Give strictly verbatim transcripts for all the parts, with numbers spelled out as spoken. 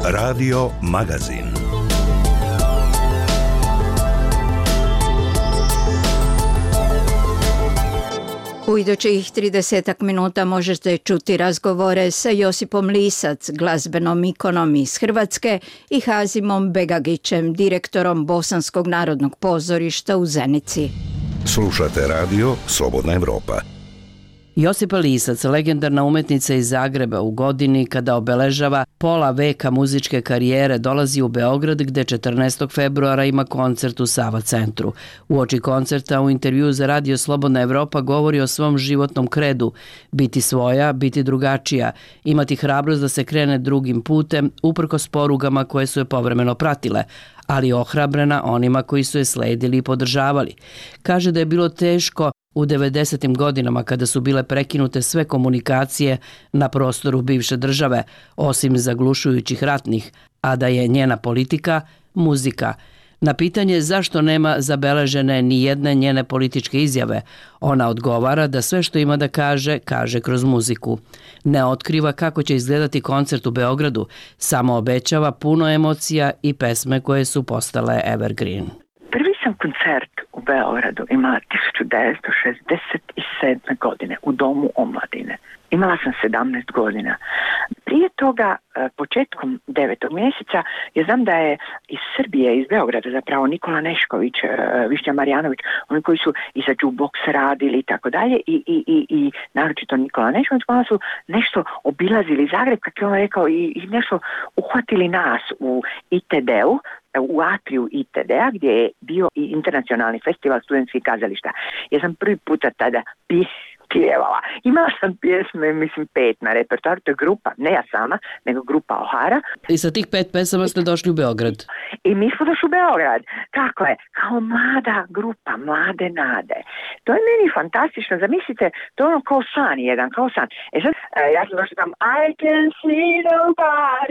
Radio Magazin. U idućih tridesetak minuta možete čuti razgovore sa Josipom Lisac, glazbenom ikonom iz Hrvatske, i Hazimom Begagićem, direktorom Bosanskog narodnog pozorišta u Zenici. Slušate radio Slobodna Evropa. Josipa Lisac, legendarna umetnica iz Zagreba, u godini kada obeležava pola veka muzičke karijere, dolazi u Beograd gde četrnaestog februara ima koncert u Sava centru. Uoči koncerta u intervju za radio Slobodna Evropa govori o svom životnom kredu: biti svoja, biti drugačija, imati hrabrost da se krene drugim putem, uprkos porugama koje su je povremeno pratile, ali ohrabrena onima koji su je sledili i podržavali. Kaže da je bilo teško u devedesetim godinama kada su bile prekinute sve komunikacije na prostoru bivše države, osim zaglušujućih ratnih, a da je njena politika muzika. Na pitanje zašto nema zabeležene ni jedne njene političke izjave, ona odgovara da sve što ima da kaže, kaže kroz muziku. Ne otkriva kako će izgledati koncert u Beogradu, samo obećava puno emocija i pesme koje su postale evergreen. Prvi sam koncert u Beogradu imala hiljadu devetsto šezdeset sedme. godine u Domu omladine. Imala sam sedamnaest godina. Prije toga, početkom devetog mjeseca, ja znam da je iz Srbije, iz Beograda zapravo, Nikola Nešković, Višnja Marjanović, oni koji su i za jukebox radili i tako dalje, i, i, i, i naročito Nikola Nešković, oni su nešto obilazili Zagreb, kako je on rekao, i, i nešto uhvatili nas u I T D-u, u atriju I T D-a, gdje je bio i internacionalni festival studentskih kazališta. Ja sam prvi puta tada pjevala. Imala sam pjesme, mislim, pet na repertoaru, to je grupa, ne ja sama, nego grupa Ohara. I sa tih pet pesama ste došli u Beograd? I mi smo došli u Beograd. Kako je? Kao mlada grupa, mlade nade. To je meni fantastično. Zamislite, to je ono kao san jedan, kao san. E sad, ja sam došla tam, I can see nobody.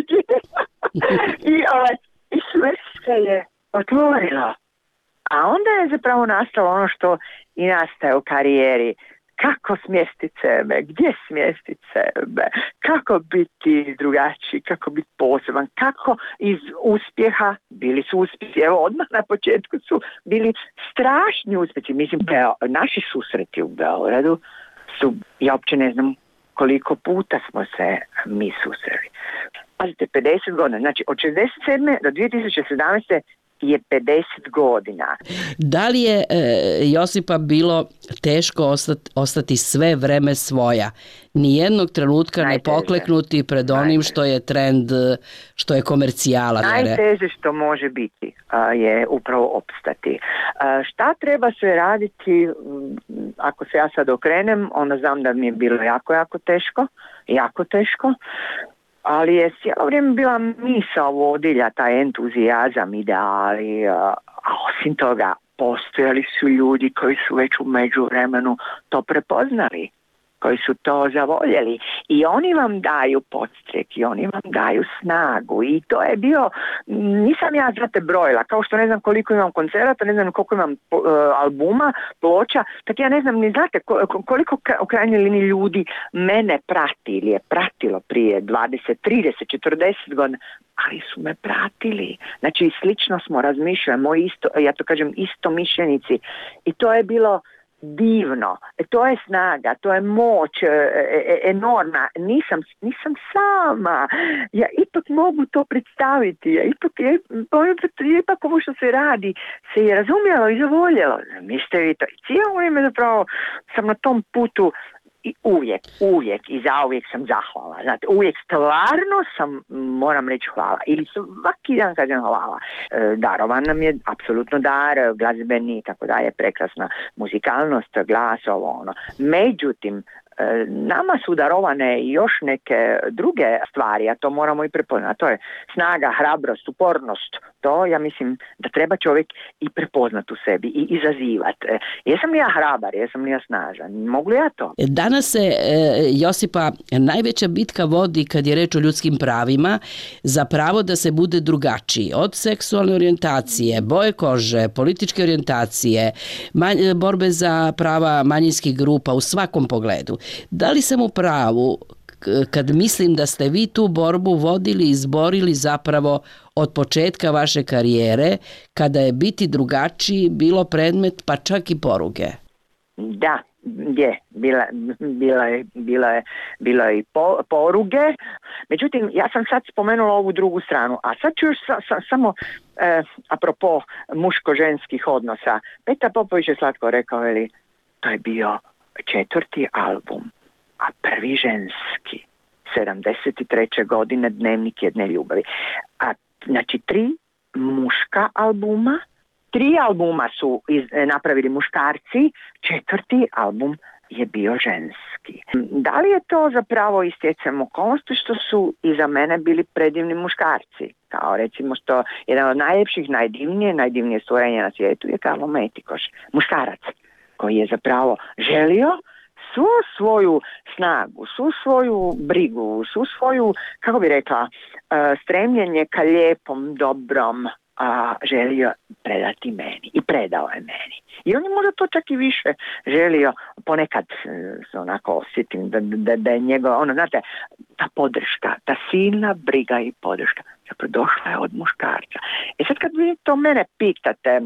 I ovaj, i sve se je otvorilo. A onda je zapravo nastalo ono što i nastaje u karijeri. Kako smjestiti sebe, gdje smjestiti sebe, kako biti drugačiji, kako biti poseban, kako iz uspjeha, bili su uspjesi, evo odmah na početku su bili strašni uspjesi. Mislim, naši susreti u Beogradu su, ja uopće ne znam koliko puta smo se mi susreli. Pazite, pedeset godina, znači od šezdeset sedme do dvije tisuće sedamnaeste je pedeset godina. Da li je e, Josipa bilo teško ostati, ostati sve vreme svoja? Nijednog trenutka najteže. Ne pokleknuti pred onim najteže. Što je trend, što je komercijala. Najteže što može biti a, je upravo opstati. A, šta treba sve raditi? Ako se ja sad okrenem, onda znam da mi je bilo jako, jako teško. Jako teško. Ali je cijelo vrijeme bila misao vodilja, taj entuzijazam, ideali, a osim toga postojali su ljudi koji su već u međuvremenu to prepoznali, koji su to zavoljeli, i oni vam daju podstrek i oni vam daju snagu, i to je bio, nisam ja znate brojila, kao što ne znam koliko imam koncerata, ne znam koliko imam uh, albuma, ploča, tako ja ne znam ni znate koliko u krajnjoj liniji ljudi mene prati ili je pratilo prije dvadeset, trideset, četrdeset godina, ali su me pratili. Znači slično smo razmišljali, moji isto, ja to kažem, isto mišljenici, i to je bilo divno, to je snaga, to je moć e, e, enormna. Nisam, nisam sama, ja ipak mogu to predstaviti, ja ipak, je, ipak ovo što se radi se je razumjelo i zavoljelo. Mislite vi to? I cijelo vrijeme zapravo sam na tom putu i uvijek, uvijek i zauvijek sam zahvala. Znate, uvijek stvarno sam, moram reći, hvala. Ili svaki dan kažem hvala. E, darovan nam je apsolutno dar, glazbeni i tako dalje, prekrasna muzikalnost, glas, ovo ono. Međutim, nama su darovane i još neke druge stvari, a to moramo i prepoznati. To je snaga, hrabrost, upornost. To ja mislim da treba čovjek i prepoznati u sebi i izazivati. Jesam li ja hrabar, jesam li ja snažan? Mogu li ja to? Danas se, Josipa, najveća bitka vodi kad je reč o ljudskim pravima za pravo da se bude drugačiji. Od seksualne orijentacije, boje kože, političke orijentacije, borbe za prava manjinskih grupa u svakom pogledu. Da li sam u pravu kad mislim da ste vi tu borbu vodili i izborili zapravo od početka vaše karijere, kada je biti drugačiji bilo predmet pa čak i poruge. Da, je, bila, bila je, bila je, bila je i po, poruge. Međutim, ja sam sad spomenula ovu drugu stranu, a sad ću još sa, sa, samo eh, apropo muško-ženskih odnosa. Petar Popović je slatko rekao, veli, to je bio četvrti album, a prvi ženski, sedamdeset treće godine, Dnevnik jedne ljubavi. A znači tri muška albuma, tri albuma su iz, napravili muškarci, četvrti album je bio ženski. Da li je to zapravo istjecajem okolnosti što su iza mene bili predivni muškarci? Kao recimo što jedan od najljepših, najdivnije, najdivnije stvorenja na svijetu je Karlo Metikoš, muškarac koji je zapravo želio svu svoju snagu, svu svoju brigu, svu svoju, kako bi rekla, stremljenje ka lijepom, dobrom, a želio predati meni i predao je meni. I on je možda to čak i više želio, ponekad se onako osjetim da, da, da je njegov, ono, znate, ta podrška, ta silna briga i podrška zapravo došla je od muškarca. E sad kad vi to mene pitate,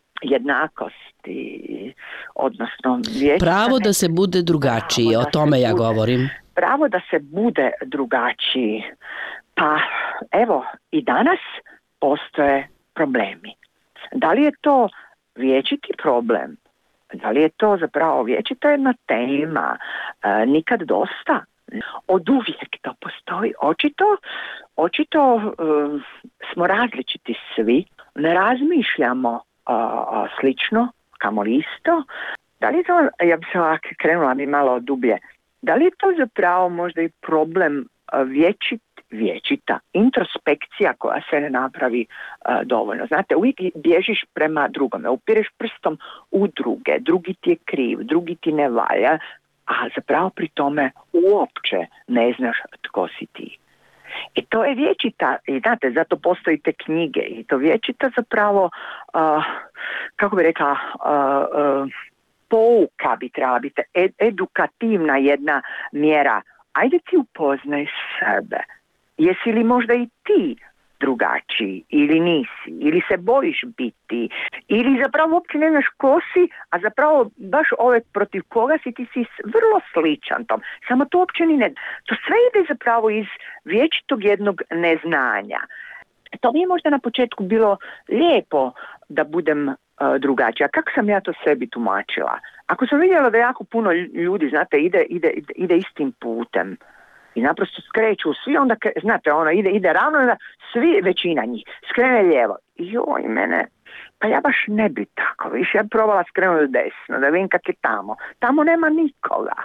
jednakosti, odnosno vječne, pravo da se bude drugačiji, o tome ja bude, govorim. Pravo da se bude drugačiji. Pa evo i danas postoje problemi. Da li je to vječiti problem? Da li je to zapravo vječita jedna tema? E, nikad dosta? Od uvijek to postoji. Očito, očito e, smo različiti svi, ne razmišljamo a, a, slično, kamoli isto. Da li je to, ja bi se ovako krenula bi malo dublje, da li je to zapravo možda i problem vječit, vječita introspekcija koja se ne napravi uh, dovoljno. Znate, uvijek bježiš prema drugome, upireš prstom u druge, drugi ti je kriv, drugi ti ne valja, a zapravo pri tome uopće ne znaš tko si ti. I to je vječita, i znate, zato postoji te knjige, i to vječita zapravo, uh, kako bi rekla, uh, uh, pouka bi trebala biti, ed, edukativna jedna mjera. Ajde ti upoznaj sebe. Jesi li možda i ti drugačiji ili nisi, ili se bojiš biti, ili zapravo uopće ne znaš ko si, a zapravo baš ove protiv koga si ti si vrlo sličan tom. Samo to uopće ni ne. To sve ide zapravo iz vječitog jednog neznanja. To mi je možda na početku bilo lijepo da budem uh, drugačija. Kako sam ja to sebi tumačila? Ako sam vidjela da jako puno ljudi, znate, ide, ide, ide, ide istim putem i naprosto skreću svi, onda, znate, ono, ide, ide ravno, onda svi, većina njih, skrene lijevo. Joj, mene, pa ja baš ne bi tako, više ja provala skrenuti desno, da vidim kak je tamo. Tamo nema nikoga.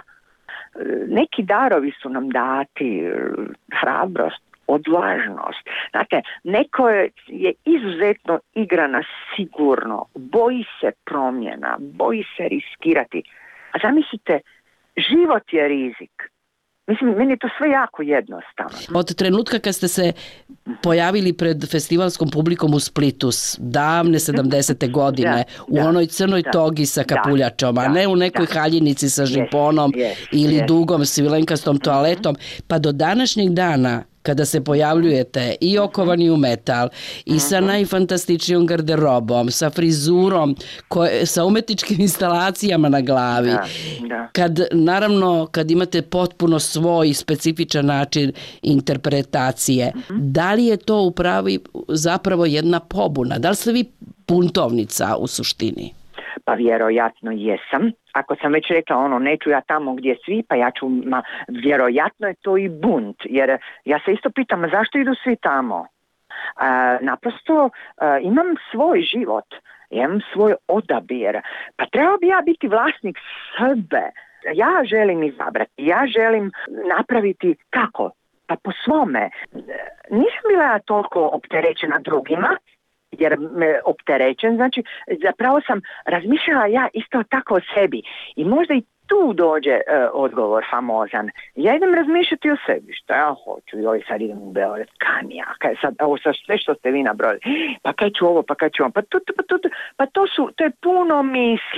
Neki darovi su nam dati, hrabrost, odvažnost. Znate, neko je, je izuzetno igrana sigurno, boji se promjena, boji se riskirati. A zamislite, život je rizik. Mislim, meni je to sve jako jednostavno. Od trenutka kad ste se pojavili pred festivalskom publikom u Splitu davne sedamdesete godine, da, u da, onoj crnoj da, togi sa kapuljačom, da, a ne u nekoj da, haljinici sa žiponom yes, yes, ili yes. dugom svilenkastom toaletom, pa do današnjeg dana kada se pojavljujete i okovani u metal i sa najfantastičnijom garderobom, sa frizurom, koje, sa umetničkim instalacijama na glavi, da, da. Kad, naravno, kad imate potpuno svoj specifičan način interpretacije, mm-hmm. da li je to upravi zapravo jedna pobuna? Da li ste vi buntovnica u suštini? Pa vjerojatno jesam. Ako sam već rekla ono, neću ja tamo gdje svi, pa ja ću, ma, vjerojatno je to i bunt, jer ja se isto pitam, zašto idu svi tamo? A, naprosto a, imam svoj život, imam svoj odabir, pa trebao bi ja biti vlasnik sebe. Ja želim izabrati, ja želim napraviti kako? Pa po svome. Nisam bila ja toliko opterećena drugima, jer me opterećen, znači zapravo sam razmišljala ja isto tako o sebi i možda i tu dođe uh, odgovor famozan. Ja idem razmišljati o sebi, što ja hoću, joj sad idem u Beograd, kam ja, kaj sad, ovo sad sve što ste vi nabrojili, pa kaj ću ovo, pa kaj ću ovo, pa to, pa to, pa to su, to je puno misli.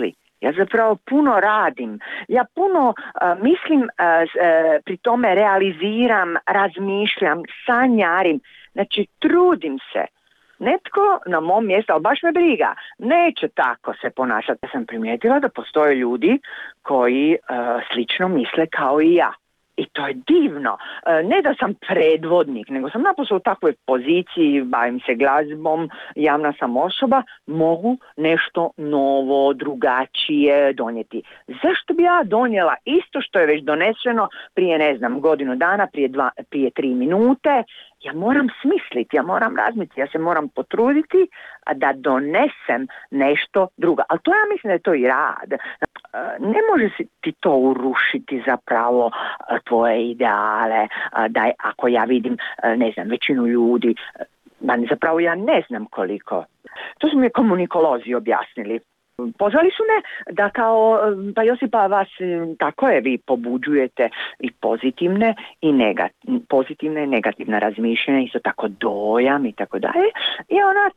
Ja zapravo puno radim. Ja puno uh, mislim, uh, uh, pri tome realiziram, razmišljam, sanjarim. Znači, trudim se. Netko na mom mjestu, ali baš me briga, neće tako se ponašati. Ja sam primijetila da postoje ljudi koji uh, slično misle kao i ja. I to je divno. Ne da sam predvodnik, nego sam naprosto u takvoj poziciji, bavim se glazbom, javna sam osoba, mogu nešto novo, drugačije donijeti. Zašto bi ja donijela isto što je već doneseno prije, ne znam, godinu dana, prije, dva, prije tri minute? Ja moram smisliti, ja moram razmisliti, ja se moram potruditi da donesem nešto drugo. Ali to ja mislim da je to i rad. Ne može si ti to urušiti zapravo tvoje ideale, da je, ako ja vidim, ne znam, većinu ljudi, zapravo ja ne znam koliko. To su mi komunikolozi objasnili. Pozvali su me da kao, pa Josipa, vas tako je, vi pobuđujete i pozitivne i negativne, pozitivne i negativne razmišljanja, isto tako dojam i tako dalje. I onak,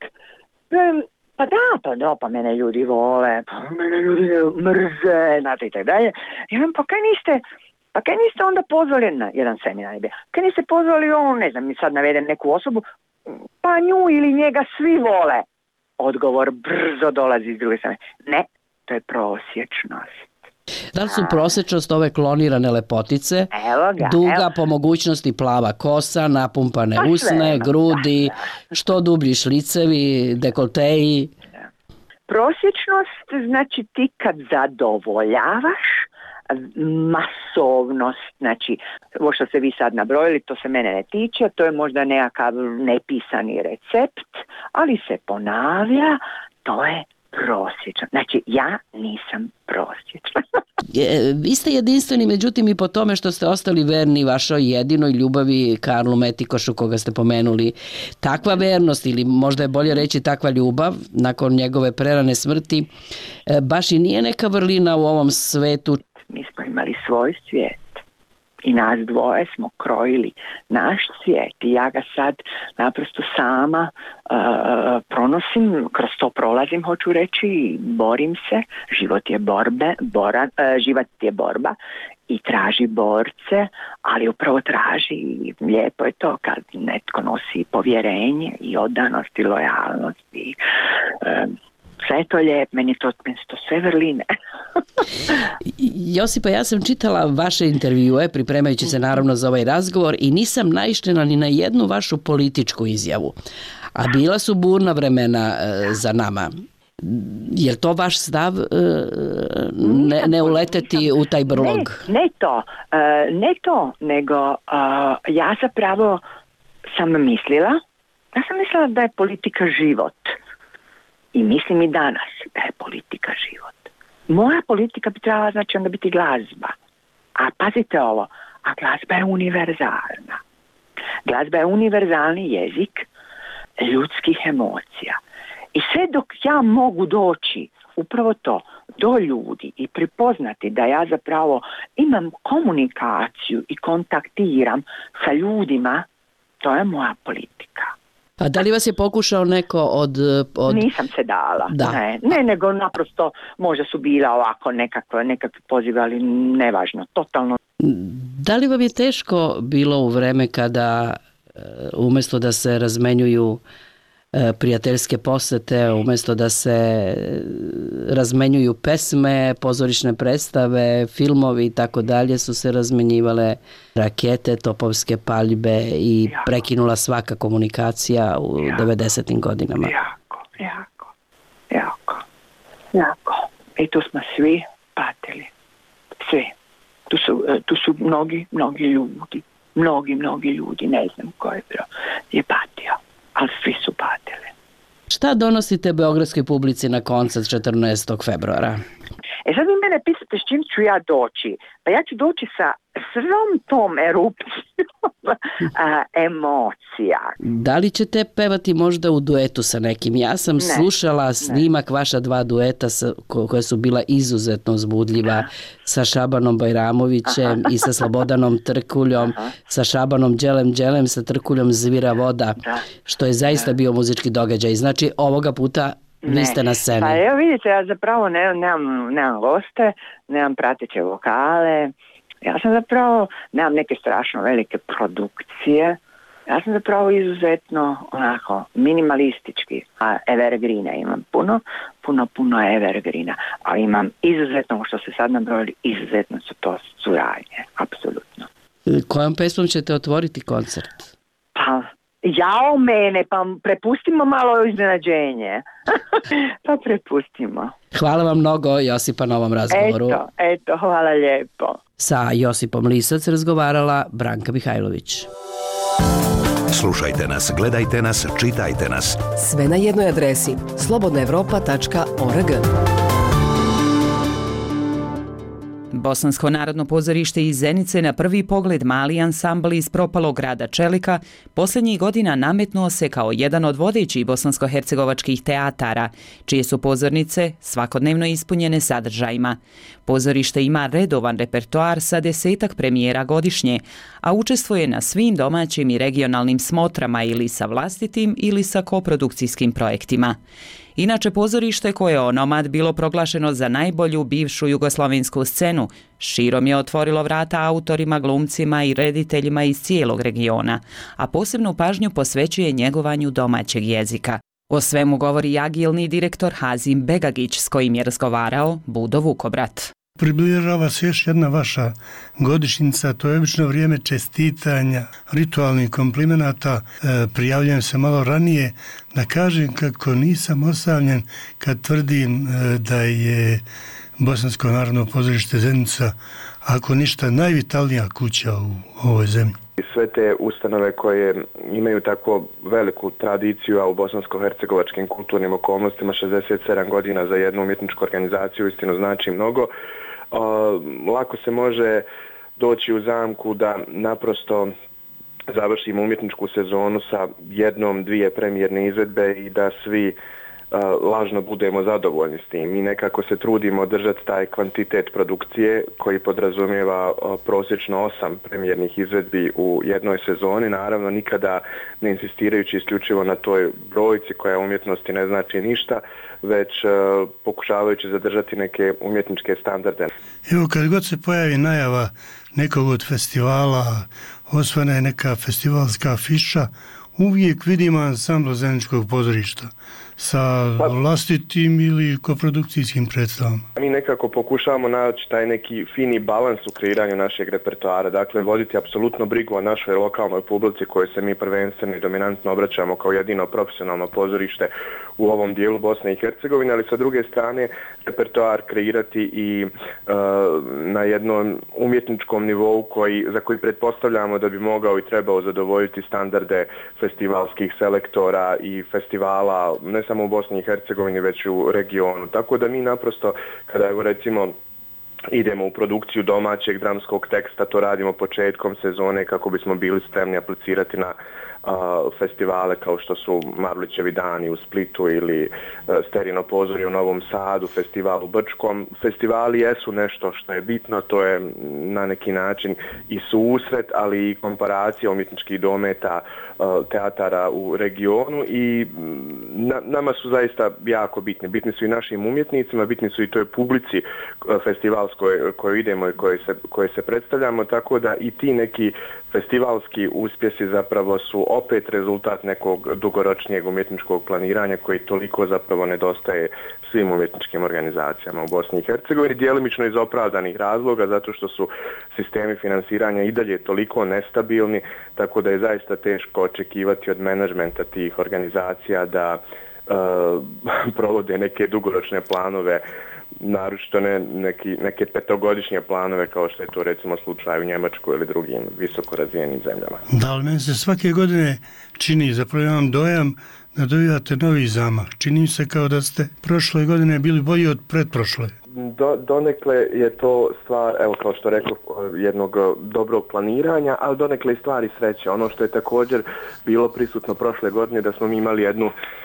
pa da, pa da, pa mene ljudi vole, pa mene ljudi mrze, znate i tako dalje. I on, pa kaj niste, pa kaj niste onda pozvali na jedan seminar, kaj niste pozvali on, ne znam, mi sad navedem neku osobu, pa nju ili njega svi vole. Odgovor brzo dolazi iz druge strane. Ne, to je prosječnost. Da li su prosječnost ove klonirane lepotice, evo ga, duga evo. Po mogućnosti plava kosa, napumpane pa usne, sve, grudi, da, da. što dublji šlicevi, dekolteji? Prosječnost znači ti kad zadovoljavaš masovnost, znači ovo što ste vi sad nabrojili, to se mene ne tiče, to je možda nekakav nepisani recept, ali se ponavlja, to je prosječno. Znači, ja nisam prosječna. Vi ste jedinstveni, međutim, i po tome što ste ostali verni vašoj jedinoj ljubavi Karlu Metikošu, koga ste pomenuli. Takva vernost, ili možda je bolje reći takva ljubav, nakon njegove prerane smrti, baš i nije neka vrlina u ovom svetu. Mi smo imali svoj svijet i nas dvoje smo krojili naš svijet i ja ga sad naprosto sama uh, pronosim, kroz to prolazim, hoću reći, borim se, život je borbe, bora, uh, život je borba i traži borce, ali upravo traži i lijepo je to kad netko nosi povjerenje i odanost i lojalnost i uh, sve to lijep, meni to, meni to sve vrline. Josipa, ja sam čitala vaše intervjue, pripremajući se naravno za ovaj razgovor, i nisam naišla ni na jednu vašu političku izjavu. A bila su burna vremena e, za nama. Je to vaš stav, e, ne, ne uleteti u taj brlog? Ne, ne to, e, ne to, nego uh, ja zapravo sam mislila, ja sam mislila da je politika život. I mislim i danas da je politika život. Moja politika bi trebala znači onda biti glazba. A pazite ovo, a glazba je univerzalna. Glazba je univerzalni jezik ljudskih emocija. I sve dok ja mogu doći upravo to, do ljudi i prepoznati da ja zapravo imam komunikaciju i kontaktiram sa ljudima, to je moja politika. A da li vas je pokušao neko od... od... Nisam se dala. Da. Ne, ne, nego naprosto možda su bila ovako nekakve, nekakve pozive, ali nevažno, totalno. Da li vam je teško bilo u vreme kada umjesto da se razmenjuju prijateljske posete, umjesto da se razmenjuju pesme, pozorišne predstave, filmovi i tako dalje, su se razmenjivale rakete, topovske paljbe i jako. Prekinula svaka komunikacija u jako. devedesetim godinama. Jako, jako, jako, jako. I tu smo svi patili. Svi. Tu su, tu su mnogi, mnogi ljudi. Mnogi, mnogi ljudi, ne znam ko je bio, je patio. Ali svi su patili. Šta donosite beogradskoj publici na koncert četrnaestog februara? E sad vi mene pitate s čim ću ja doći. Pa ja ću doći sa svom tom erupcijom emocija. Da li ćete pevati možda u duetu sa nekim? Ja sam ne, slušala snimak ne. vaša dva dueta sa, koja su bila izuzetno uzbudljiva, da. Sa Šabanom Bajramovićem Aha. i sa Slobodanom Trkuljom, Aha. sa Šabanom Đelem Đelem, sa Trkuljom Zvira voda, da. Što je zaista da. bio muzički događaj. Znači, ovoga puta Vi ste na sceni. Pa evo vidite, ja zapravo ne, nemam, nemam goste, nemam prateće vokale, ja sam zapravo, nemam neke strašno velike produkcije, ja sam zapravo izuzetno onako minimalistički, a evergreena imam puno, puno, puno evergreena, ali imam izuzetno, što se sad nabrojili, izuzetno su to suradnje, apsolutno. Kojom pesmom ćete otvoriti koncert? Pa, jao mene, pa prepustimo malo iznenađenje. Pa prepustimo. Hvala vam mnogo, Josipa, na ovom razgovoru. Eto, eto, hvala lijepo. Sa Josipom Lisac razgovarala Branka Mihajlović. Slušajte nas, gledajte nas, čitajte nas. Sve na jednoj adresi slobodna evropa tačka org. Bosansko narodno pozorište iz Zenice, na prvi pogled mali ansambl iz propalog grada Čelika, posljednjih godina nametnuo se kao jedan od vodećih bosansko-hercegovačkih teatara, čije su pozornice svakodnevno ispunjene sadržajima. Pozorište ima redovan repertoar sa desetak premijera godišnje, a učestvuje na svim domaćim i regionalnim smotrama ili sa vlastitim ili sa koprodukcijskim projektima. Inače, pozorište koje je onomad bilo proglašeno za najbolju bivšu jugoslavensku scenu, širom je otvorilo vrata autorima, glumcima i rediteljima iz cijelog regiona, a posebnu pažnju posvećuje njegovanju domaćeg jezika. O svemu govori agilni direktor Hazim Begagić, s kojim je razgovarao Budo Vukobrat. Približava se još jedna vaša godišnjica, to je obično vrijeme čestitanja, ritualnih komplimenata. E, prijavljujem se malo ranije da kažem kako nisam osamljen kad tvrdim e, da je Bosansko narodno pozorište Zenica, ako ništa, najvitalnija kuća u ovoj zemlji. Sve te ustanove koje imaju tako veliku tradiciju, a u bosansko-hercegovačkim kulturnim okolnostima šezdeset sedam godina za jednu umjetničku organizaciju istinu znači mnogo. Uh, lako se može doći u zamku da naprosto završimo umjetničku sezonu sa jednom, dvije premijerne izvedbe i da svi uh, lažno budemo zadovoljni s tim. Mi nekako se trudimo držati taj kvantitet produkcije koji podrazumijeva uh, prosječno osam premijernih izvedbi u jednoj sezoni, naravno nikada ne insistirajući isključivo na toj brojci koja umjetnosti ne znači ništa, već uh, pokušavajući zadržati neke umjetničke standarde. Evo, kad god se pojavi najava nekog od festivala, osvana je neka festivalska afiša, uvijek vidimo ansambl Zeničkog pozorišta sa vlastitim ili koprodukcijskim predstavama. Mi nekako pokušavamo naći taj neki fini balans u kreiranju našeg repertoara, dakle voditi apsolutno brigu o našoj lokalnoj publici kojoj se mi prvenstveno i dominantno obraćamo kao jedino profesionalno pozorište u ovom dijelu Bosne i Hercegovine, ali sa druge strane repertoar kreirati i uh, na jednom umjetničkom nivou koji, za koji pretpostavljamo da bi mogao i trebao zadovoljiti standarde festivalskih selektora i festivala, ne samo u Bosni i Hercegovini, već u regionu. Tako da mi naprosto, kada evo recimo idemo u produkciju domaćeg dramskog teksta, to radimo početkom sezone kako bismo bili spremni aplicirati na uh, festivale kao što su Marulićevi dani u Splitu ili uh, Sterino pozorje u Novom Sadu, festival u Brčkom. Festivali jesu nešto što je bitno, to je na neki način i susret, ali i komparacija umjetničkih dometa uh, teatara u regionu i na, nama su zaista jako bitni. Bitni su i našim umjetnicima, bitni su i toj publici uh, festivalskoj koju idemo i koje se, koje se predstavljamo, tako da i ti neki festivalski uspjesi zapravo su opet rezultat nekog dugoročnijeg umjetničkog planiranja koji toliko zapravo nedostaje svim umjetničkim organizacijama u Bosni i Hercegovini, djelimično iz opravdanih razloga, zato što su sistemi finansiranja i dalje toliko nestabilni, tako da je zaista teško očekivati od menadžmenta tih organizacija da uh, provode neke dugoročne planove, naročito ne neki, neke petogodišnje planove kao što je to recimo slučaj u Njemačkoj ili drugim visoko razvijenim zemljama. Da, ali meni se svake godine čini, zapravo imam dojam da dobivate novi zamah. Čini se kao da ste prošle godine bili bolji od pretprošle. Do, donekle je to stvar, evo kao što rekao, jednog dobrog planiranja, ali donekle i stvari sreće. Ono što je također bilo prisutno prošle godine da smo mi imali jednu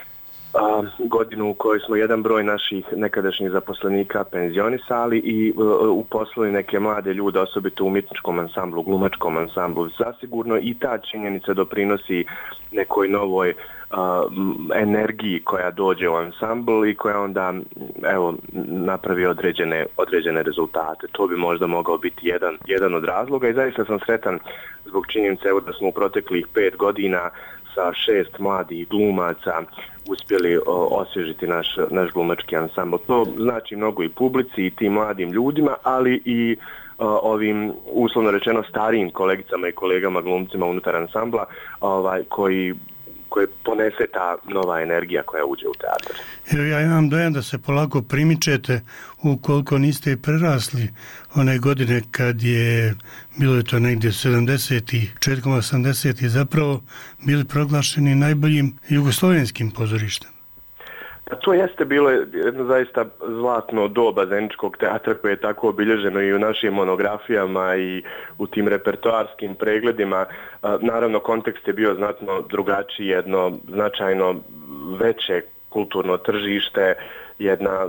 a, godinu u kojoj smo jedan broj naših nekadašnjih zaposlenika penzionisali i uh, uposlili neke mlade ljude, osobito u umjetničkom ansamblu, glumačkom ansamblu. Zasigurno i ta činjenica doprinosi nekoj novoj Uh, energiji koja dođe u ansambl i koja onda evo napravi određene, određene rezultate. To bi možda mogao biti jedan, jedan od razloga i zaista sam sretan zbog činjenice evo da smo u proteklih pet godina sa šest mladih glumaca uspjeli o, osvježiti naš, naš glumački ansambl. To znači mnogo i publici i tim mladim ljudima, ali i o, ovim uslovno rečeno starijim kolegicama i kolegama glumcima unutar ansambla ovaj, koji koje ponese ta nova energija koja uđe u teatr. Evo ja imam dojam da se polako primičete ukoliko niste i prerasli one godine kad je bilo je to negdje sedamdesetih, četkom osamdesetih zapravo bili proglašeni najboljim jugoslovenskim pozorištem. Pa to jeste bilo jedno zaista zlatno doba zeničkog teatra koje je tako obilježeno i u našim monografijama i u tim repertoarskim pregledima. Naravno, kontekst je bio znatno drugačiji, jedno značajno veće kulturno tržište, jedna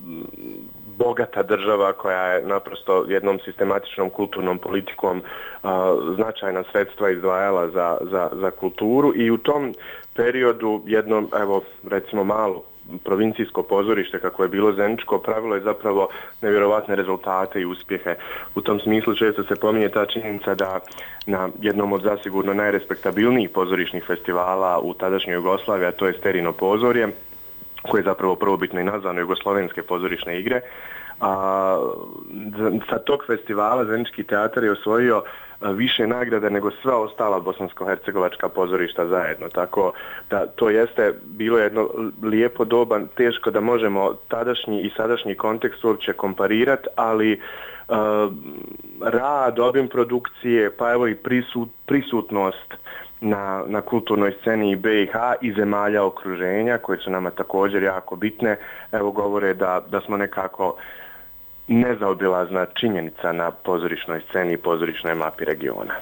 bogata država koja je naprosto jednom sistematičnom kulturnom politikom značajna sredstva izdvajala za, za, za kulturu i u tom periodu jedno, evo, recimo malo provincijsko pozorište kako je bilo zeničko pravilo je zapravo nevjerovatne rezultate i uspjehe. U tom smislu često se pominje ta činjenica da na jednom od zasigurno najrespektabilnijih pozorišnih festivala u tadašnjoj Jugoslaviji, a to je Sterino pozorje, koje je zapravo prvobitno i nazvano Jugoslovenske pozorišne igre. A, sa tog festivala zenički teatar je osvojio više nagrada nego sva ostala bosansko-hercegovačka pozorišta zajedno. Tako da to jeste bilo jedno lijepo doba, teško da možemo tadašnji i sadašnji kontekst uopće komparirati, ali uh, rad, obim produkcije, pa evo i prisut, prisutnost na, na kulturnoj sceni B i H i zemalja okruženja, koje su nama također jako bitne, evo govore da, da smo nekako nezaobilazna činjenica na pozorišnoj sceni i pozorišnoj mapi regiona.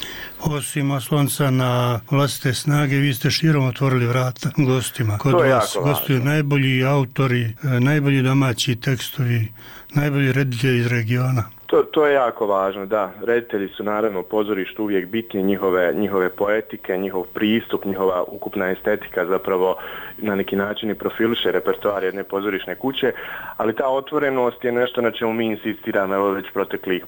Osim oslonca na vlastite snage, vi ste širom otvorili vrata gostima. Kod vas gostuju najbolji autori, najbolji domaći tekstovi, najbolji reditelji iz regiona. To, to je jako važno, da. Reditelji su naravno u pozorištu uvijek bitni, njihove, njihove poetike, njihov pristup, njihova ukupna estetika zapravo na neki način i profiliše repertoar jedne pozorišne kuće, ali ta otvorenost je nešto na čemu mi insistiramo evo već proteklih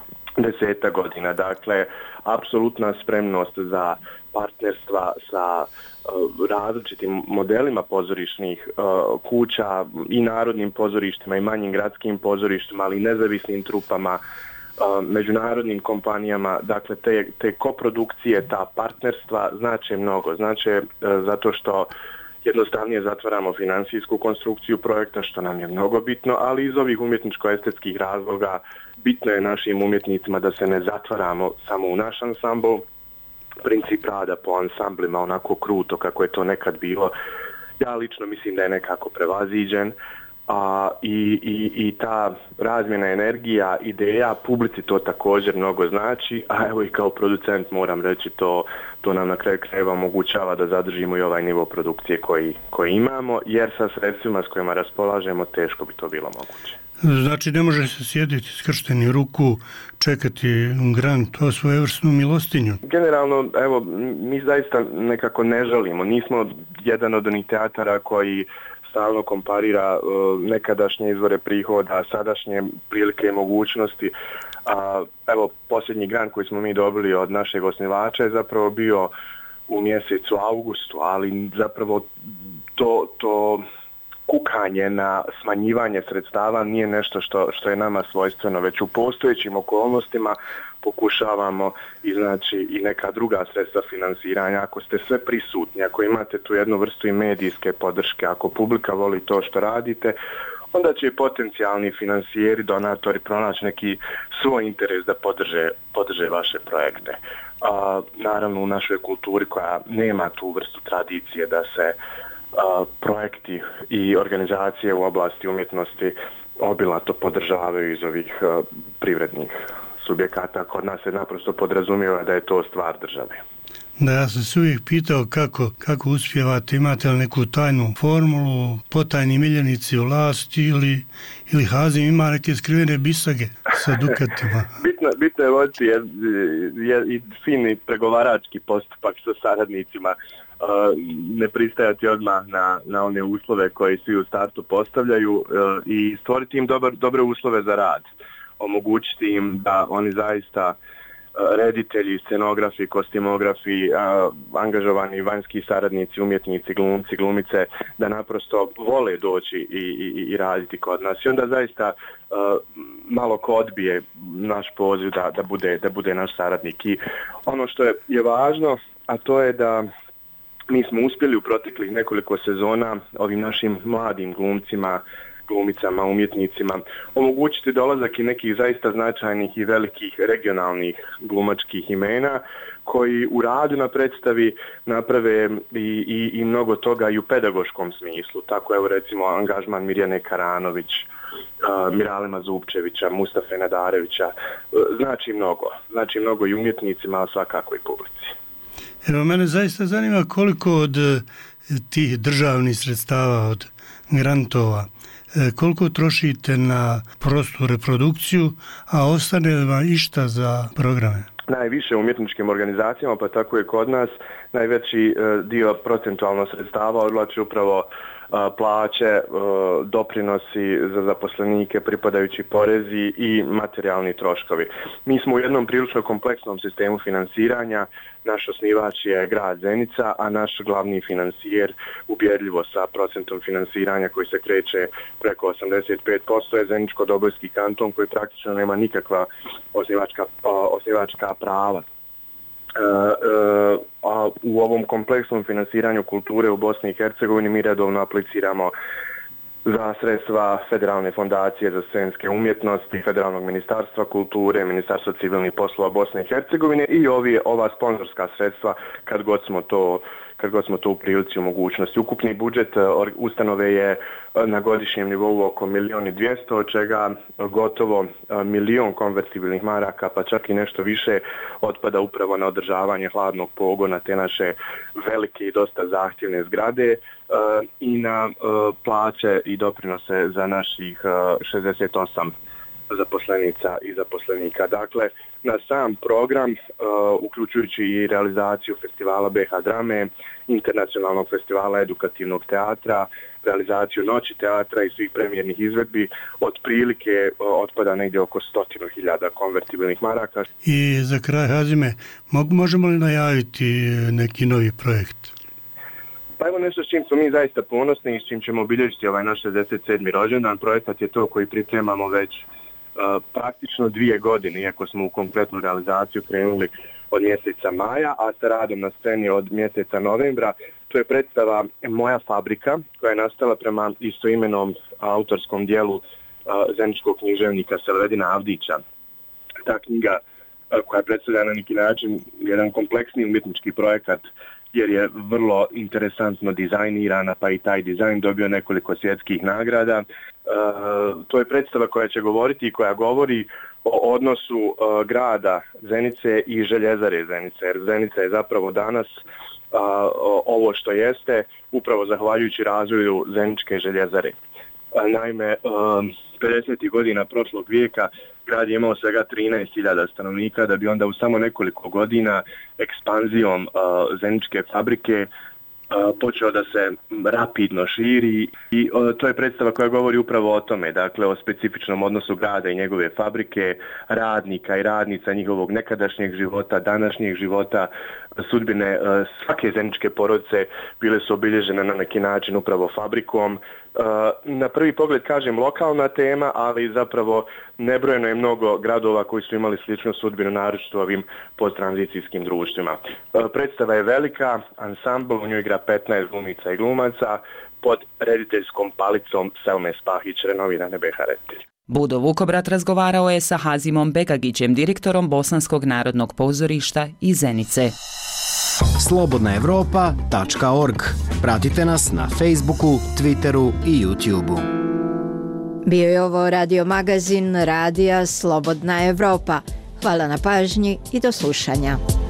deseta godina. Dakle, apsolutna spremnost za partnerstva sa uh, različitim modelima pozorišnih uh, kuća i narodnim pozorištima i manjim gradskim pozorištima, ali i nezavisnim trupama, uh, međunarodnim kompanijama. Dakle, te, te koprodukcije, ta partnerstva znače mnogo. Znače uh, zato što jednostavnije zatvaramo financijsku konstrukciju projekta, što nam je mnogo bitno, ali iz ovih umjetničko-estetskih razloga bitno je našim umjetnicima da se ne zatvaramo samo u naš ansambl. Princip rada po ansamblima onako kruto kako je to nekad bilo, ja lično mislim da je nekako prevaziđen, a, i, i, i ta razmjena energija, ideja, publici to također mnogo znači, a evo i kao producent moram reći to, to nam na kraju krajeva omogućava da zadržimo i ovaj nivo produkcije koji, koji imamo, jer sa sredstvima s kojima raspolažemo teško bi to bilo moguće. Znači ne može se sjediti skršteni ruku, čekati grant, to svojevrsnu milostinju. Generalno, evo, mi zaista nekako ne žalimo. Nismo jedan od onih teatara koji stalno komparira uh, nekadašnje izvore prihoda, sadašnje prilike i mogućnosti. A, evo, posljednji grant koji smo mi dobili od našeg osnivača je zapravo bio u mjesecu augustu, ali zapravo to... to kukanje na smanjivanje sredstava nije nešto što, što je nama svojstveno, već u postojećim okolnostima pokušavamo iznaći i neka druga sredstva finansiranja. Ako ste sve prisutni, ako imate tu jednu vrstu i medijske podrške, ako publika voli to što radite, onda će i potencijalni finansijeri, donatori pronaći neki svoj interes da podrže, podrže vaše projekte. A, naravno u našoj kulturi koja nema tu vrstu tradicije da se Uh, projekti i organizacije u oblasti umjetnosti obilato podržavaju iz ovih uh, privrednih subjekata. Kod nas se naprosto podrazumijeva da je to stvar države. Da, ja sam se uvijek pitao kako, kako uspijevate, imate li neku tajnu formulu, potajni miljenici vlasti ili, ili Hazim ima neke skrivene bisage sa dukatima. bitno, bitno je voditi je, je, i fini pregovarački postupak sa saradnicima, uh, ne pristajati odmah na, na one uslove koje svi u startu postavljaju uh, i stvoriti im dobar, dobre uslove za rad, omogućiti im da oni zaista reditelji, scenografi, kostimografi, angažovani vanjski saradnici, umjetnici, glumci, glumice, da naprosto vole doći i, i, i raditi kod nas. I onda zaista uh, malo ko odbije naš poziv da, da, bude, da bude naš saradnik. I ono što je, je važno, a to je da mi smo uspjeli u proteklih nekoliko sezona ovim našim mladim glumcima, glumicama, umjetnicima, omogućiti dolazak i nekih zaista značajnih i velikih regionalnih glumačkih imena koji u radu na predstavi naprave i, i, i mnogo toga i u pedagoškom smislu. Tako evo recimo angažman Mirjane Karanović, uh, Miralema Zupčevića, Mustafe Nadarevića, uh, znači mnogo. Znači mnogo i umjetnicima, a svakako i publici. Evo, mene zaista zanima koliko od tih državnih sredstava, od grantova, koliko trošite na prostu reprodukciju, a ostane li vam išta za programe? Najviše umjetničkim organizacijama, pa tako je kod nas, najveći dio procentualno sredstava odlači upravo plaće, doprinosi za zaposlenike, pripadajući porezi i materijalni troškovi. Mi smo u jednom prilično kompleksnom sistemu finansiranja. Naš osnivač je grad Zenica, a naš glavni financijer ubjedljivo sa procentom finansiranja koji se kreće preko osamdeset pet posto je Zeničko-Dobojski kanton koji praktično nema nikakva osnivačka, osnivačka prava. Uh, uh, a u ovom kompleksnom finansiranju kulture u Bosni i Hercegovini mi redovno apliciramo za sredstva Federalne fondacije za scenske umjetnosti, Federalnog ministarstva kulture, Ministarstva civilnih poslova Bosne i Hercegovine i ovi, ova sponzorska sredstva kad god smo to kad god smo to u prilici u mogućnosti. Ukupni budžet ustanove je na godišnjem nivou oko milijon i dvjesto, od čega gotovo milijon konvertibilnih maraka, pa čak i nešto više otpada upravo na održavanje hladnog pogona te naše velike i dosta zahtjevne zgrade i na plaće i doprinose za naših šezdeset osam zaposlenica i zaposlenika. Dakle, na sam program, uh, uključujući i realizaciju festivala B H Drame, internacionalnog festivala edukativnog teatra, realizaciju noći teatra i svih premijernih izvedbi, otprilike uh, otpada negdje oko stotinu hiljada konvertibilnih maraka. I za kraj, Hazime, možemo li najaviti neki novi projekt? Pa evo nešto s čim smo mi zaista ponosni i s čim ćemo obilježiti ovaj naš šezdeset sedmi rođendan. Projekat je to koji pripremamo već Uh, praktično dvije godine, iako smo u kompletnu realizaciju krenuli od mjeseca maja, a sa radom na sceni od mjeseca novembra. To je predstava Moja fabrika, koja je nastala prema istoimenom autorskom dijelu uh, zeničkog književnika Selvedina Avdića. Ta knjiga uh, koja predstavlja na neki način jedan kompleksni umjetnički projekat, jer je vrlo interesantno dizajnirana, pa i taj dizajn dobio nekoliko svjetskih nagrada. Uh, to je predstava koja će govoriti i koja govori o odnosu uh, grada Zenice i željezare Zenice, jer Zenica je zapravo danas uh, ovo što jeste, upravo zahvaljujući razvoju Zeničke željezare. Uh, naime, uh, pedesetih godina prošlog vijeka grad je imao svega trinaest hiljada stanovnika, da bi onda u samo nekoliko godina ekspanzijom uh, Zeničke fabrike uh, počeo da se rapidno širi i uh, to je predstava koja govori upravo o tome, dakle o specifičnom odnosu grada i njegove fabrike, radnika i radnica, njihovog nekadašnjeg života, današnjeg života, sudbine uh, svake zeničke porodice bile su obilježene na neki način upravo fabrikom. Uh, na prvi pogled kažem lokalna tema, ali zapravo nebrojeno je mnogo gradova koji su imali sličnu sudbinu, naročito ovim posttranzicijskim društvima. Uh, predstava je velika, ansambl, u njoj igra petnaest glumica i glumaca pod rediteljskom palicom Selme Spahić, renovirane B H reditelj. Budo Vukobrat razgovarao je sa Hazimom Begagićem, direktorom Bosanskog narodnog pozorišta iz Zenice. slobodna evropa tačka org. Pratite nas na Facebooku, Twitteru i YouTubeu. Bio je ovo radio magazin Radija Slobodna Evropa. Hvala na pažnji i do slušanja.